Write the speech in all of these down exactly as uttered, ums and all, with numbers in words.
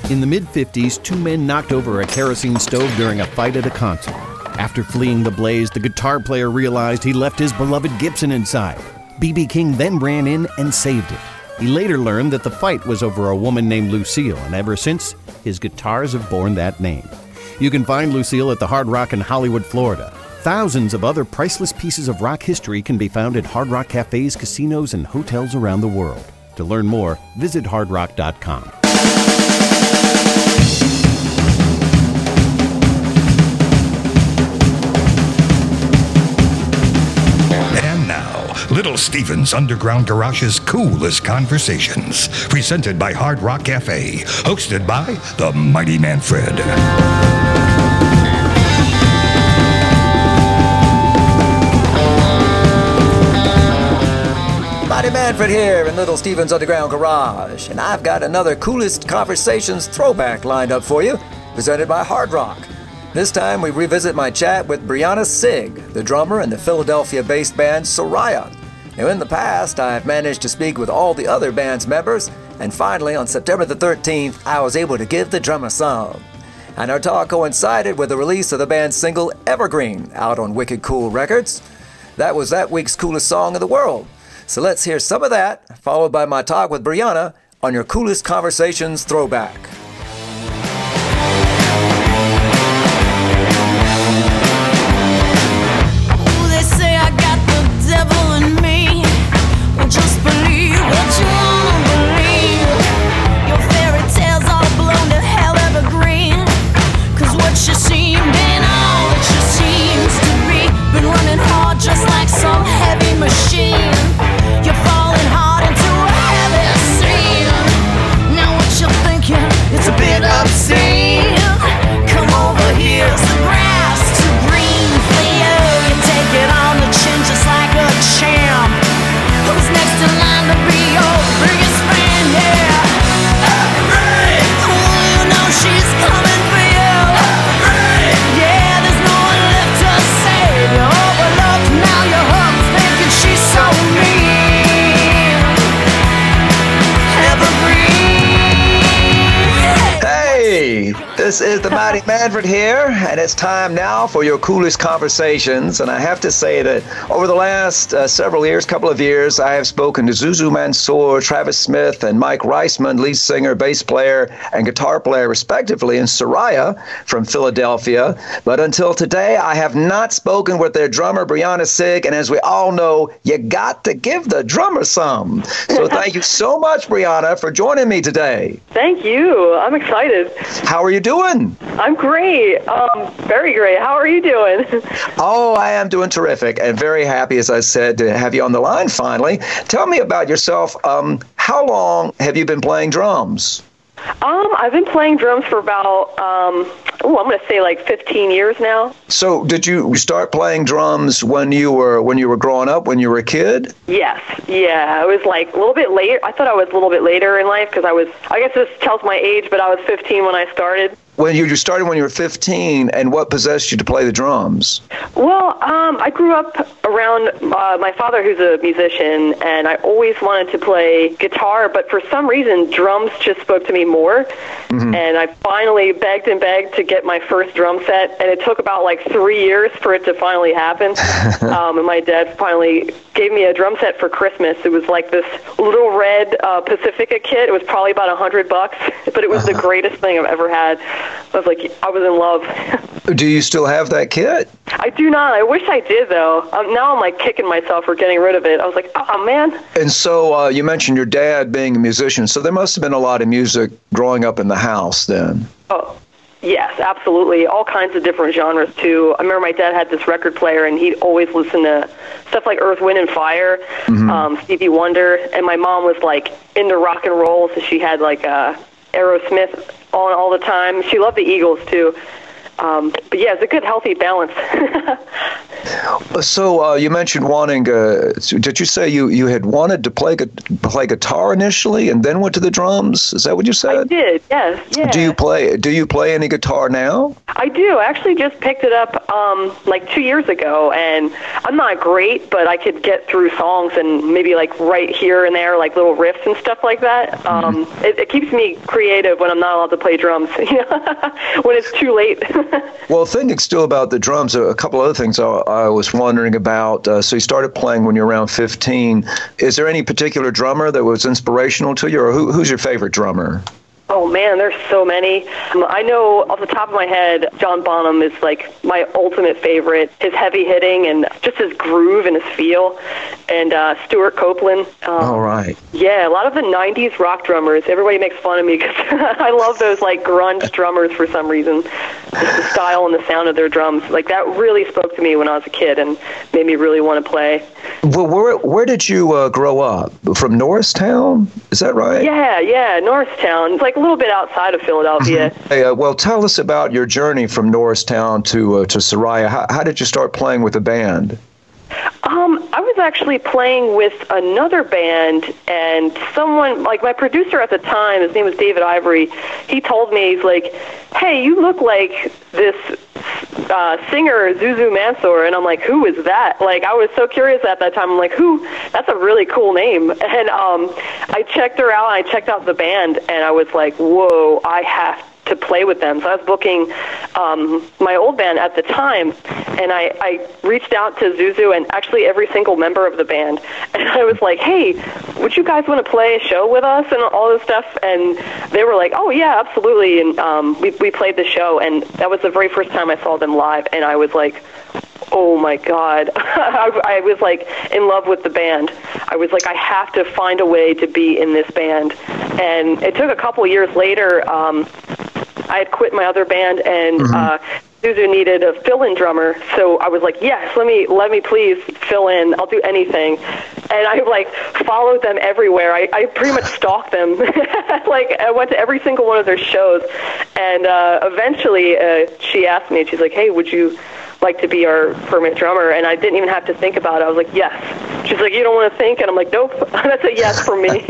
In the mid-fifties, two men knocked over a kerosene stove during a fight at a concert. After fleeing the blaze, the guitar player realized he left his beloved Gibson inside. B B King then ran in and saved it. He later learned that the fight was over a woman named Lucille, and ever since, his guitars have borne that name. You can find Lucille at the Hard Rock in Hollywood, Florida. Thousands of other priceless pieces of rock history can be found at Hard Rock cafes, casinos, and hotels around the world. To learn more, visit hard rock dot com. Little Steven's Underground Garage's Coolest Conversations, presented by Hard Rock Cafe, hosted by the Mighty Manfred. Mighty Manfred here in Little Steven's Underground Garage, and I've got another Coolest Conversations throwback lined up for you, presented by Hard Rock. This time we revisit my chat with Brianna Sigg, the drummer in the Philadelphia-based band Soraya. Now, in the past, I've managed to speak with all the other band's members, and finally, on September the thirteenth, I was able to give the drummer some. And our talk coincided with the release of the band's single Evergreen, out on Wicked Cool Records. That was that week's coolest song in the world. So let's hear some of that, followed by my talk with Brianna on your Coolest Conversations throwback. Just believe what you wanna believe. Your fairy tales all blown to hell evergreen. Cause what you seem ain't all that you seems to be. Been running hard just like some heavy machine. You're falling hard into a heavy scene. Now what you're thinking, it's a bit obscene. Come over here, it's the grass too green for you. You take it on the chin just like a champ. Who's next in line to be your biggest fan, yeah? Evergreen! Oh, you know she's coming for you. Evergreen! Yeah, there's no one left to save. You're overlooked, now you're hooked, thinking she's so mean. Evergreen! Hey, this is the Mighty Manfred here, and it's time now for your Coolest Conversations. And I have to say that over the last uh, several years, couple of years, I have spoken to Zuzu Mansour, Travis Smith, and Mike Reisman, lead singer, bass player, and guitar player, respectively, in Soraya from Philadelphia. But until today, I have not spoken with their drummer, Brianna Sigg. And as we all know, you got to give the drummer some. So thank you so much, Brianna, for joining me today. Thank you. I'm excited. How are you doing? I'm great. Um, very great. How are you doing? Oh, I am doing terrific and very happy, as I said, to have you on the line finally. Tell me about yourself. Um, how long have you been playing drums? Um, I've been playing drums for about, um, oh, I'm going to say like fifteen years now. So did you start playing drums when you were when you were growing up, when you were a kid? Yes. Yeah. I was like a little bit later. I thought I was a little bit later in life because I was, I guess this tells my age, but I was fifteen when I started. When you, you started when you were fifteen, and what possessed you to play the drums? Well, um, I grew up around uh, my father, who's a musician, and I always wanted to play guitar, but for some reason, drums just spoke to me more. Mm-hmm. And I finally begged and begged to get my first drum set, and it took about like three years for it to finally happen. um, and my dad finally gave me a drum set for Christmas. It was like this little red uh, Pacifica kit. It was probably about a hundred bucks, but it was the greatest thing I've ever had. I was like, I was in love. Do you still have that kit? I do not. I wish I did, though. Um, now I'm like kicking myself for getting rid of it. I was like, oh, man. And so uh, you mentioned your dad being a musician, so there must have been a lot of music growing up in the house then. Oh, yes, absolutely. All kinds of different genres, too. I remember my dad had this record player, and he'd always listen to stuff like Earth, Wind, and Fire, mm-hmm. um, Stevie Wonder, and my mom was like into rock and roll, so she had like uh, Aerosmith on all the time. She loved the Eagles, too. Um, but yeah, it's a good, healthy balance. So uh, you mentioned wanting. Uh, did you say you, you had wanted to play play guitar initially, and then went to the drums? Is that what you said? I did. Yes. Yeah. Do you play? Do you play any guitar now? I do. I actually just picked it up um, like two years ago, and I'm not great, but I could get through songs and maybe like right here and there, like little riffs and stuff like that. Mm-hmm. Um, it, it keeps me creative when I'm not allowed to play drums. When it's too late. Well, thinking still about the drums, a couple other things I, I was wondering about. Uh, so you started playing when you were around fifteen. Is there any particular drummer that was inspirational to you, or who, who's your favorite drummer? Oh, man, there's so many. Um, I know off the top of my head, John Bonham is like my ultimate favorite. His heavy hitting and just his groove and his feel. And uh, Stuart Copeland. Um, All right. Yeah, a lot of the nineties rock drummers. Everybody makes fun of me because I love those like grunge drummers for some reason. Just the style and the sound of their drums. Like that really spoke to me when I was a kid and made me really want to play. Well, where where did you uh, grow up? From Norristown? Is that right? Yeah, yeah, Norristown. It's like a little bit outside of Philadelphia. Hey, uh, well, tell us about your journey from Norristown to uh, to Soraya. How, how did you start playing with a band? Um, I was actually playing with another band, and someone, like my producer at the time, his name was David Ivory, he told me, he's like, hey, you look like this uh, singer, Zuzu Mansour, and I'm like, who is that? Like, I was so curious at that time. I'm like, who? That's a really cool name. And um, I checked her out, and I checked out the band, and I was like, whoa, I have to play with them. So I was booking um, my old band at the time, and I, I reached out to Zuzu and actually every single member of the band, and I was like, hey, would you guys want to play a show with us and all this stuff? And they were like, oh yeah, absolutely. And um, we, we played the show, and that was the very first time I saw them live, and I was like, oh my God. I, I was like in love with the band. I was like, I have to find a way to be in this band. And it took a couple years later. Um, I had quit my other band, and mm-hmm. uh, Zuzu needed a fill-in drummer. So I was like, yes, let me let me please fill in. I'll do anything. And I like followed them everywhere. I, I pretty much stalked them. Like I went to every single one of their shows. And uh, eventually uh, she asked me, she's like, hey, would you like to be our permanent drummer? And I didn't even have to think about it. I was like, yes. She's like, you don't want to think? And I'm like, nope. That's a yes for me.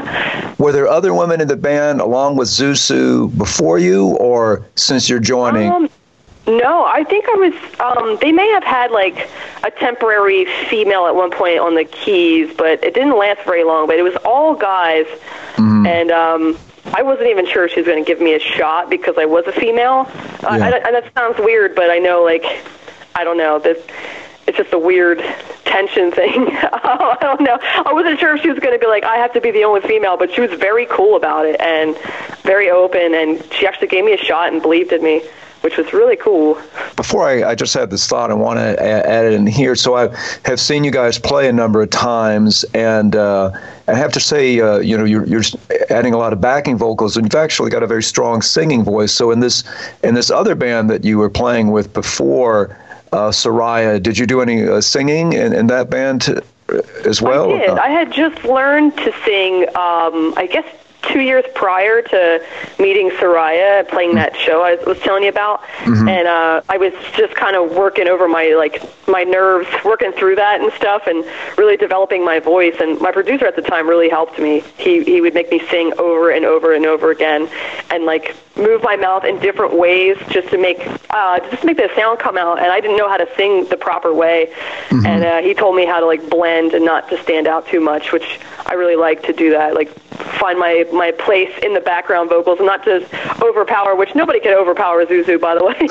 Were there other women in the band along with Zuzu before you, or since you're joining? Um, no, I think I was, um, they may have had like a temporary female at one point on the keys, but it didn't last very long. But it was all guys. Mm-hmm. And um, I wasn't even sure she was going to give me a shot because I was a female. Yeah. Uh, and, and that sounds weird, but I know, like, I don't know, that it's just a weird tension thing. I don't know. I wasn't sure if she was going to be like, I have to be the only female, but she was very cool about it and very open, and she actually gave me a shot and believed in me, which was really cool. Before I, I just had this thought, I want to add it in here. So I have seen you guys play a number of times, and uh, I have to say, uh, you know, you're, you're adding a lot of backing vocals, and you've actually got a very strong singing voice. So in this in this other band that you were playing with before, uh, Soraya, did you do any uh, singing in, in that band t- as well? I did. I had just learned to sing, um, I guess, two years prior to meeting Soraya, playing that show I was telling you about, mm-hmm. and uh, I was just kind of working over my like my nerves, working through that and stuff, and really developing my voice. And my producer at the time really helped me. He he would make me sing over and over and over again, and like move my mouth in different ways just to make uh, just to make the sound come out. And I didn't know how to sing the proper way, mm-hmm. and uh, he told me how to like blend and not to stand out too much, which I really like to do that. Like find my my place in the background vocals and not just overpower, which nobody can overpower Zuzu, by the way.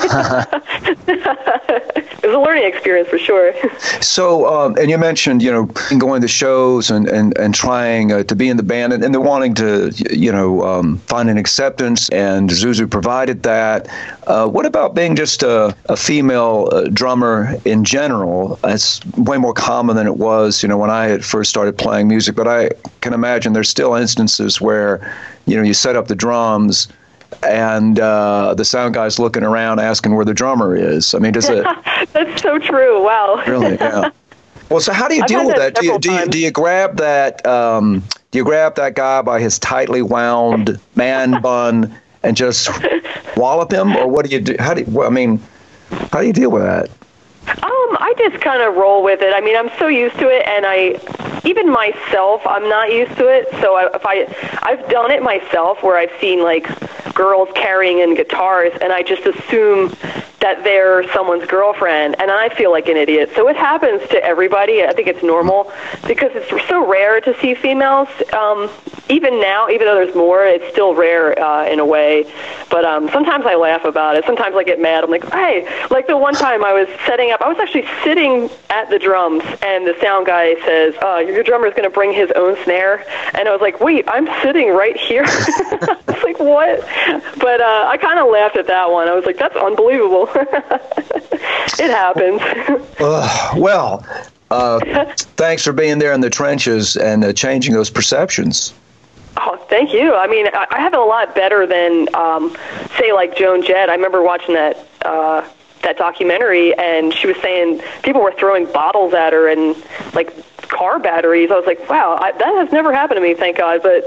It was a learning experience for sure. So, um, and you mentioned, you know, going to shows and, and, and trying uh, to be in the band, and, and they're wanting to, you know, um, find an acceptance, and Zuzu provided that. Uh, what about being just a, a female uh, drummer in general? It's way more common than it was, you know, when I had first started playing music, but I can imagine there's still instances where, you know, you set up the drums and uh, the sound guy's looking around asking where the drummer is. I mean, does it... That's so true. Wow. Really, yeah. Well, so how do you I've deal with that? that Do you, do you do you grab that um, do you grab that guy by his tightly wound man bun and just wallop him, or what do you do? How do you, well, I mean, how do you deal with that? Um, I just kind of roll with it. I mean, I'm so used to it, and I, even myself, I'm not used to it. So I, if I, I've done it myself, where I've seen like girls carrying in guitars, and I just assume that they're someone's girlfriend, and I feel like an idiot. So it happens to everybody. I think it's normal because it's so rare to see females. Um, even now, even though there's more, it's still rare uh, in a way. But um, sometimes I laugh about it. Sometimes I get mad. I'm like, hey, like the one time I was setting up, I was actually sitting at the drums, and the sound guy says, uh, your drummer's going to bring his own snare. And I was like, wait, I'm sitting right here. It's like, what? But uh, I kind of laughed at that one. I was like, that's unbelievable. It happens. uh, well, uh, thanks for being there in the trenches and uh, changing those perceptions. Oh, thank you. I mean, I, I have it a lot better than, um, say, like Joan Jett. I remember watching that uh, that documentary, and she was saying people were throwing bottles at her and, like, car batteries. I was like, wow, I, that has never happened to me, thank God. But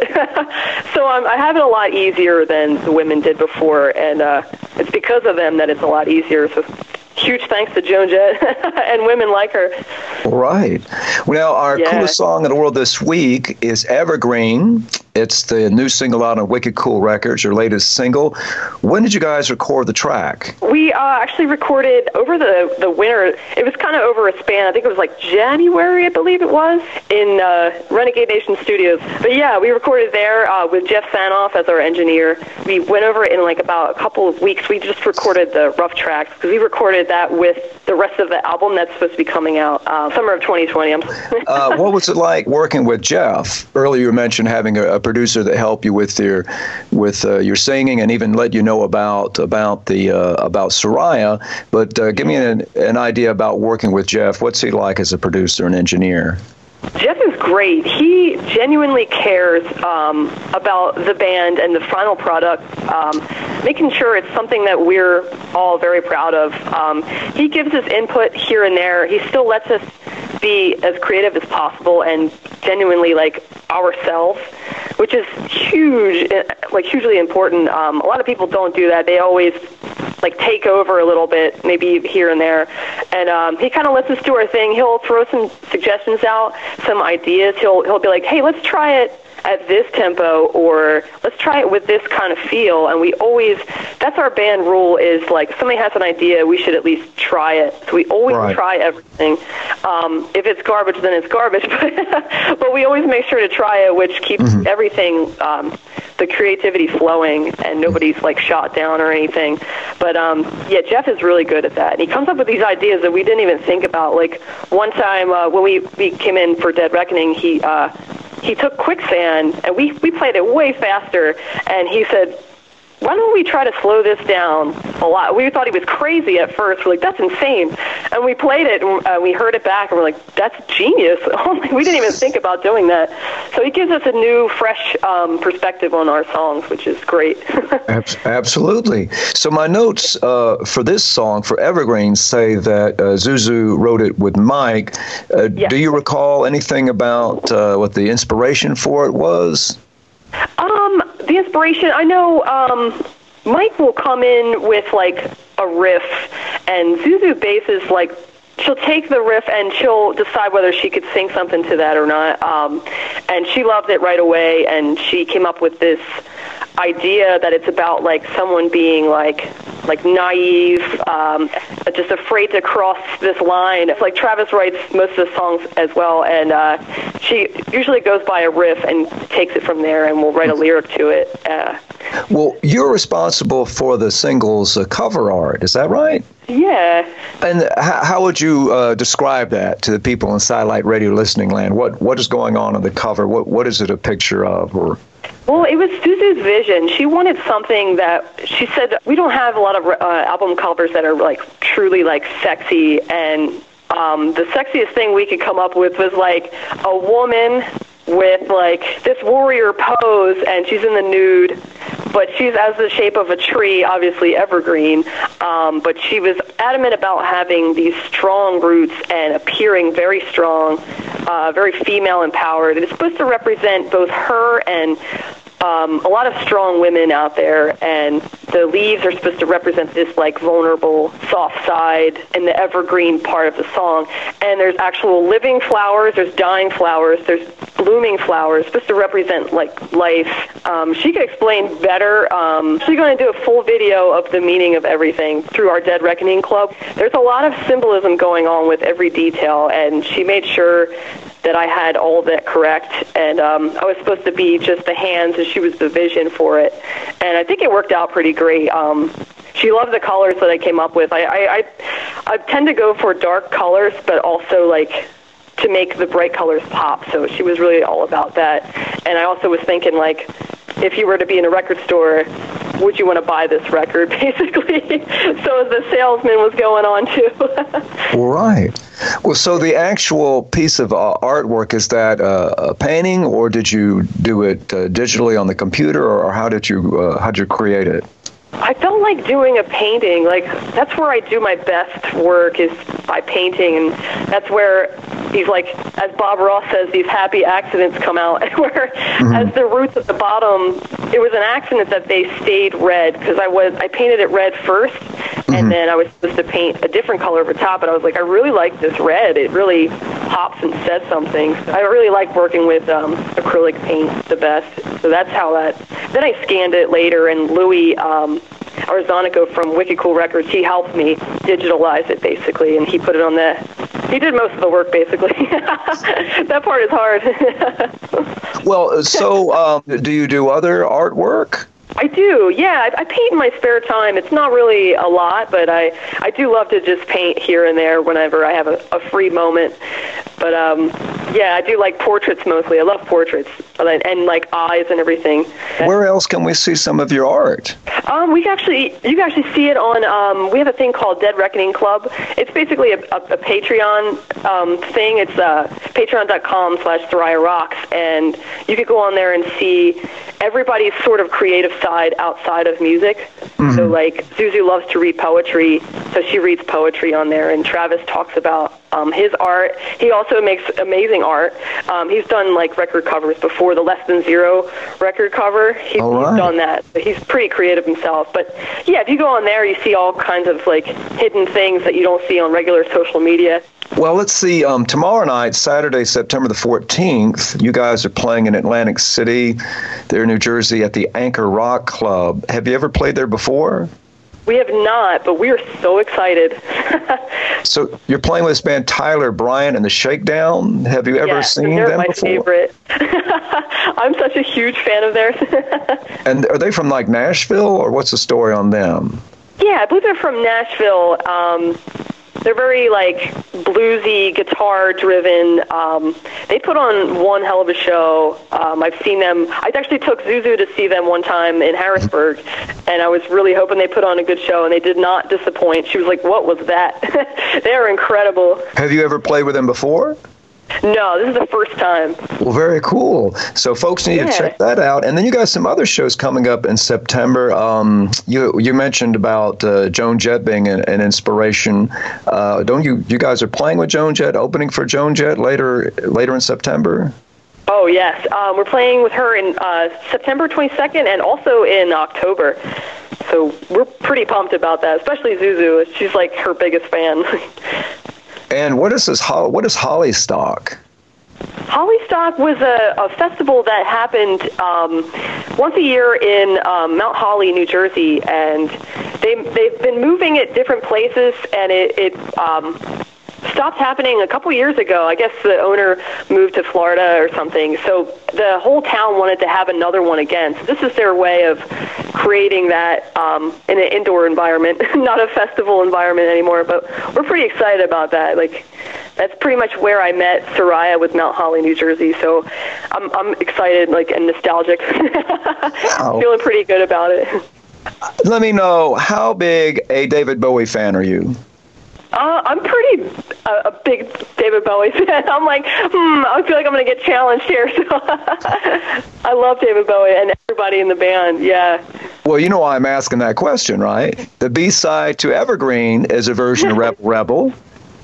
so um, I have it a lot easier than the women did before, and uh, it's because of them that it's a lot easier. So huge thanks to Joan Jett and women like her. Right. Well, our yeah. coolest song in the world this week is Evergreen. It's the new single out on Wicked Cool Records, your latest single. When did you guys record the track? We uh, actually recorded over the, the winter. It was kind of over a span. I think it was like January, I believe it was, in uh, Renegade Nation Studios. But yeah, we recorded there uh, with Jeff Sanoff as our engineer. We went over it in like about a couple of weeks. We just recorded the rough tracks because we recorded that with the rest of the album that's supposed to be coming out uh, summer of twenty twenty. uh, what was it like working with Jeff? Earlier you mentioned having a, a producer that helped you with your with uh, your singing and even let you know about about the uh, about Soraya. But uh, give me an, an idea about working with Jeff. What's he like as a producer and engineer? Jeff is great. He genuinely cares um, about the band and the final product, um, making sure it's something that we're all very proud of. Um, he gives us input here and there. He still lets us be as creative as possible and genuinely like ourselves, which is huge, like hugely important. Um, a lot of people don't do that. They always like take over a little bit, maybe here and there. And um, he kind of lets us do our thing. He'll throw some suggestions out, some ideas. He'll he'll be like, hey, let's try it at this tempo, or let's try it with this kind of feel. And we always, that's our band rule, is like, if somebody has an idea, we should at least try it. So we always right. try everything. Um, if it's garbage, then it's garbage. But, but we always make sure to try it, which keeps mm-hmm. everything, um, the creativity flowing, and nobody's like shot down or anything. But um, yeah, Jeff is really good at that. And he comes up with these ideas that we didn't even think about. Like one time uh, when we, we came in for Dead Reckoning, he uh, he took Quicksand, and we, we played it way faster, and he said, why don't we try to slow this down a lot? We thought he was crazy at first. We're like, that's insane. And we played it, and uh, we heard it back, and we're like, that's genius. We didn't even think about doing that. So he gives us a new, fresh um, perspective on our songs, which is great. Absolutely. So my notes uh, for this song, for Evergreen, say that uh, Zuzu wrote it with Mike. Uh, yes. Do you recall anything about uh, what the inspiration for it was? Um, the inspiration, I know um, Mike will come in with, like, a riff, and Zuzu Bass is, like, she'll take the riff and she'll decide whether she could sing something to that or not. Um, and she loved it right away, and she came up with this idea that it's about, like, someone being, like, like naive, um, just afraid to cross this line. It's like Travis writes most of the songs as well, and uh, she usually goes by a riff and takes it from there, and will write a lyric to it. Uh, well, you're responsible for the single's uh, cover art, is that right? Yeah. And how, how would you uh, describe that to the people in Satellite Radio listening land? What What is going on on the cover? What What is it a picture of? Or Well, it was Zuzu's vision. She wanted something that, she said, we don't have a lot of uh, album covers that are, like, truly, like, sexy. And um, the sexiest thing we could come up with was, like, a woman with, like, this warrior pose, and she's in the nude, but she's as the shape of a tree, obviously evergreen. Um, but she was adamant about having these strong roots and appearing very strong, uh, very female empowered. It's supposed to represent both her and um, a lot of strong women out there, and the leaves are supposed to represent this like vulnerable, soft side in the evergreen part of the song. And there's actual living flowers, there's dying flowers, there's blooming flowers, supposed to represent like life. Um, she could explain better. Um, she's going to do a full video of the meaning of everything through our Dead Reckoning Club. There's a lot of symbolism going on with every detail, and she made sure that I had all of that correct, and um, I was supposed to be just the hands, and she was the vision for it. And I think it worked out pretty great. Um, she loved the colors that I came up with. I, I, I, I tend to go for dark colors, but also like to make the bright colors pop. So she was really all about that. And I also was thinking, like, if you were to be in a record store, would you want to buy this record, basically? So the salesman was going on, too. Right. Well, so the actual piece of uh, artwork, is that uh, a painting, or did you do it uh, digitally on the computer, or, or how did you uh, how did you create it? I felt like doing a painting. Like, that's where I do my best work, is by painting, and that's where these, like, as Bob Ross says, these happy accidents come out, where mm-hmm. as the roots at the bottom, it was an accident that they stayed red, because I was I painted it red first, mm-hmm. and then I was supposed to paint a different color over top, and I was like, I really like this red. It really pops and says something. I really like working with um, acrylic paint the best, so that's how that... Then I scanned it later, and Louis... Um, Arzonico from Wicked Cool Records, he helped me digitalize it, basically, and he put it on the... He did most of the work, basically. That part is hard. Well, so um, do you do other artwork? I do, yeah. I, I paint in my spare time. It's not really a lot, but I, I do love to just paint here and there whenever I have a, a free moment. But, um, yeah, I do like portraits mostly. I love portraits, and, and like eyes and everything. Where else can we see some of your art? Um, we actually, you can actually see it on, um, we have a thing called Dead Reckoning Club. It's basically a, a, a Patreon um, thing. It's uh, patreon.com slash Thariah Rocks, and you could go on there and see everybody's sort of creative side outside of music. Mm-hmm. So, like, Zuzu loves to read poetry, so she reads poetry on there, and Travis talks about um, his art. He also makes amazing art. Um, he's done, like, record covers before. The Less Than Zero record cover, he's, right. he's done that. He's pretty creative himself. But, yeah, if you go on there, you see all kinds of, like, hidden things that you don't see on regular social media. Well, let's see. Um, tomorrow night, Saturday, September the fourteenth, you guys are playing in Atlantic City, there in New Jersey, at the Anchor Rock Club. Have you ever played there before? We have not, but we are so excited. So you're playing with this band Tyler Bryant and the Shakedown. Have you ever yes, seen they're them my before? Favorite. I'm such a huge fan of theirs. And are they from, like, Nashville, or what's the story on them? Yeah, I believe they're from Nashville. Um, they're very, like, bluesy, guitar-driven. Um, they put on one hell of a show. Um, I've seen them. I actually took Zuzu to see them one time in Harrisburg, and I was really hoping they put on a good show, and they did not disappoint. She was like, what was that? They are incredible. Have you ever played with them before? No, this is the first time. Well, very cool. So folks need yeah. to check that out. And then you got some other shows coming up in September. Um, you you mentioned about uh, Joan Jett being an, an inspiration. Uh, don't you you guys are playing with Joan Jett, opening for Joan Jett later later in September? Oh, yes. Um, we're playing with her in uh, September twenty-second and also in October. So we're pretty pumped about that, especially Zuzu. She's like her biggest fan. And what is this? What is Hollystock? Hollystock was a, a festival that happened um, once a year in um, Mount Holly, New Jersey, and they they've been moving it different places, and it, it um, stopped happening a couple years ago. I guess the owner moved to Florida or something, so the whole town wanted to have another one again. So this is their way of creating that um, in an indoor environment, not a festival environment anymore. But we're pretty excited about that. Like, that's pretty much where I met Thariah, with Mount Holly, New Jersey. So I'm I'm excited, like, and nostalgic. Wow. Feeling pretty good about it. Let me know, how big a David Bowie fan are you? Uh, I'm pretty uh, a big David Bowie fan. I'm like, hmm, I feel like I'm going to get challenged here. So I love David Bowie and everybody in the band, yeah. Well, you know why I'm asking that question, right? The B-side to Evergreen is a version of Rebel Rebel.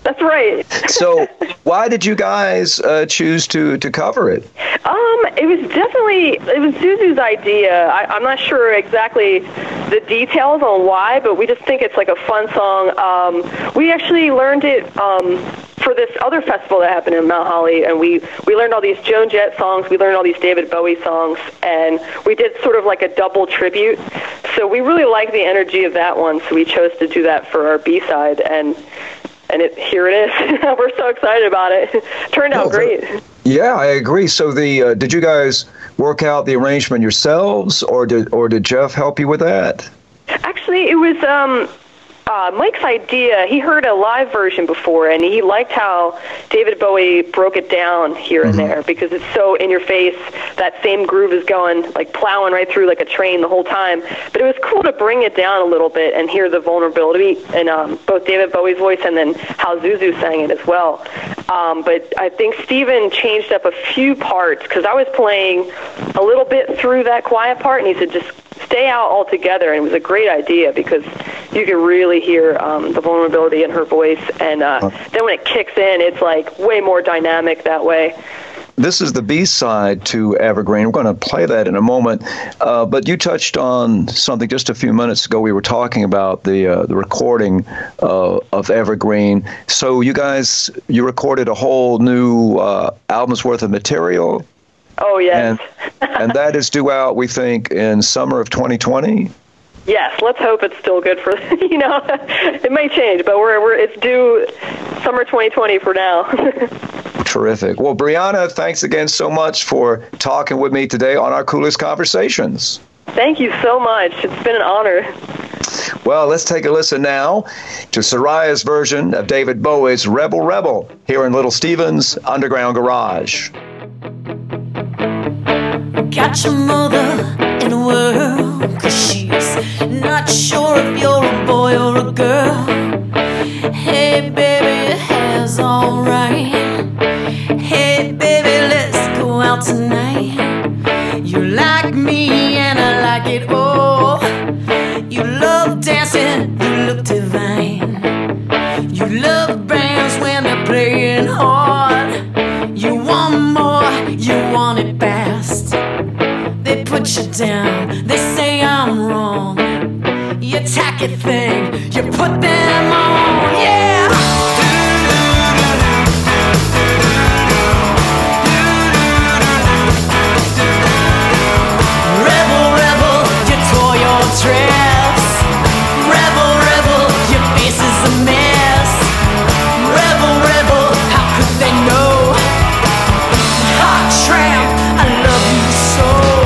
That's right. So why did you guys uh, choose to, to cover it? Um, it was definitely, it was Zuzu's idea. I, I'm not sure exactly the details on why, but we just think it's like a fun song. Um, we actually learned it um, for this other festival that happened in Mount Holly, and we, we learned all these Joan Jett songs, we learned all these David Bowie songs, and we did sort of like a double tribute. So we really liked the energy of that one, so we chose to do that for our B-side, and and it, here it is. We're so excited about it. Turned out Well, great. Yeah, I agree. So the uh, did you guys work out the arrangement yourselves, or did or did Jeff help you with that? Actually, it was um, uh, Mike's idea. He heard a live version before, and he liked how David Bowie broke it down here and there, because it's so in your face. That same groove is going, like plowing right through like a train the whole time. But it was cool to bring it down a little bit and hear the vulnerability in um, both David Bowie's voice and then how Zuzu sang it as well. Um, but I think Steven changed up a few parts, because I was playing a little bit through that quiet part, and he said just stay out altogether. And it was a great idea, because you could really hear um, the vulnerability in her voice. And uh, then when it kicks in, it's like way more dynamic that way. This is the B-side to Evergreen. We're going to play that in a moment. Uh, but you touched on something just a few minutes ago. We were talking about the uh, the recording uh, of Evergreen. So you guys, you recorded a whole new uh, album's worth of material. Oh, yes. And, and that is due out, we think, in summer of twenty twenty? Yes, let's hope it's still good for, you know, it may change, but we're, we're it's due summer twenty twenty for now. Terrific. Well, Brianna, thanks again so much for talking with me today on our Coolest Conversations. Thank you so much. It's been an honor. Well, let's take a listen now to Soraya's version of David Bowie's Rebel Rebel here in Little Steven's Underground Garage. Got your mother in a whirl, 'cause she's not sure if you're a boy or a girl. Hey, baby, your hair's all right. Hey, baby, let's go out tonight. You like me and I like it all. You love dancing, you look divine. You love bands when they're playing hard. You want more, you want it fast. They put you down, they say I'm wrong. You tacky thing, you put them on, yeah. Rebel, rebel, you tore your dress. Rebel, rebel, your face is a mess. Rebel, rebel, how could they know? Hot tramp, I love you so.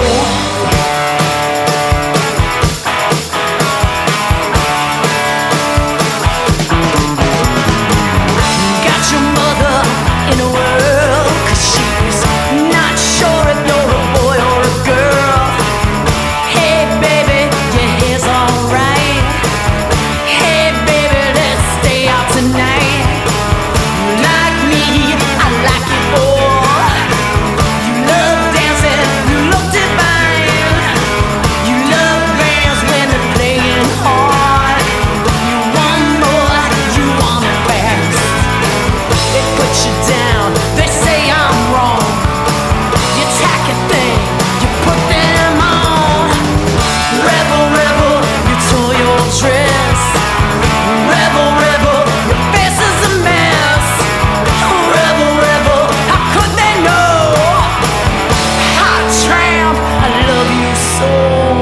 Got your mother in a whirl, 'cause she's not sure if you're a boy or a girl. Hey baby, your hair's alright. Hey baby, let's stay out tonight. You like me, I like it all. You love dancing, you look divine. You love bands when they're playing hard. You want more, you want it fast. They put you down, they say I'm wrong. You tacky thing, you put them on. Rebel, rebel, you tore your dress. Rebel, rebel, your face is a mess. Rebel, rebel, how could they know? Hot tramp, I love you so.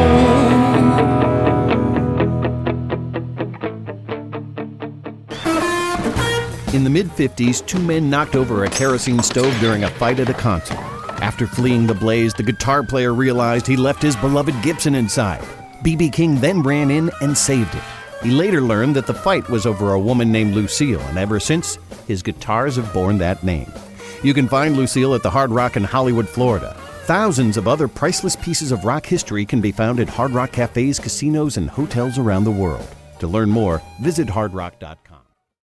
In the mid-fifties, two men knocked over a kerosene stove during a fight at a concert. After fleeing the blaze, the guitar player realized he left his beloved Gibson inside. B B King then ran in and saved it. He later learned that the fight was over a woman named Lucille, and ever since, his guitars have borne that name. You can find Lucille at the Hard Rock in Hollywood, Florida. Thousands of other priceless pieces of rock history can be found at Hard Rock cafes, casinos, and hotels around the world. To learn more, visit hard rock dot com.